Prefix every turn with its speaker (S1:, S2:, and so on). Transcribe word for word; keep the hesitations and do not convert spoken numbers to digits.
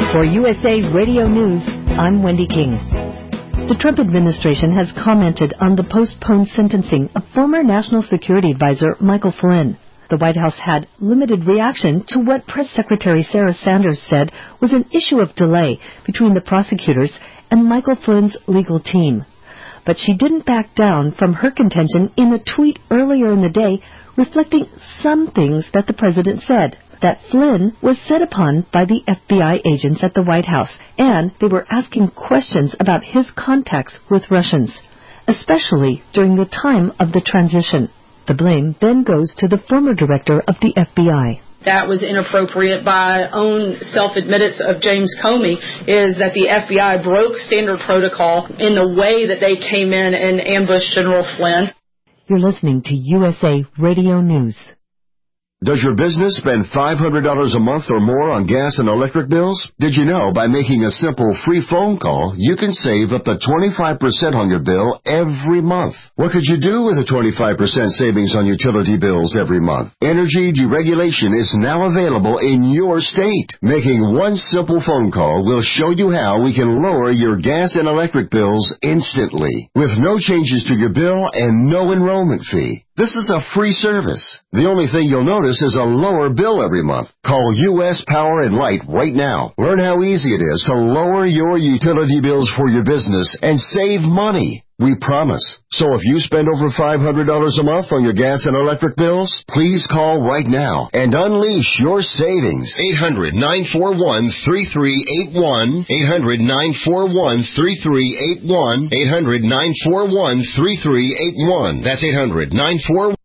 S1: For U S A Radio News, I'm Wendy King. The Trump administration has commented on the postponed sentencing of former National Security Advisor Michael Flynn. The White House had limited reaction to what Press Secretary Sarah Sanders said was an issue of delay between the prosecutors and Michael Flynn's legal team. But she didn't back down from her contention in a tweet earlier in the day reflecting some things that the president said. That Flynn was set upon by the F B I agents at the White House, and they were asking questions about his contacts with Russians, especially during the time of the transition. The blame then goes to the former director of the F B I.
S2: That was inappropriate by own self-admittance of James Comey, is that the F B I broke standard protocol in the way that they came in and ambushed General Flynn.
S1: You're listening to U S A Radio News.
S3: Does your business spend five hundred dollars a month or more on gas and electric bills? Did you know by making a simple free phone call, you can save up to twenty-five percent on your bill every month? What could you do with a twenty-five percent savings on utility bills every month? Energy deregulation is now available in your state. Making one simple phone call will show you how we can lower your gas and electric bills instantly, with no changes to your bill and no enrollment fee. This is a free service. The only thing you'll notice is a lower bill every month. Call U S Power and Light right now. Learn how easy it is to lower your utility bills for your business and save money. We promise. So if you spend over five hundred dollars a month on your gas and electric bills, please call right now and unleash your savings. eight hundred, nine four one, three three eight one. eight hundred, nine four one, three three eight one. eight hundred, nine four one, three three eight one. That's eight hundred, nine four one.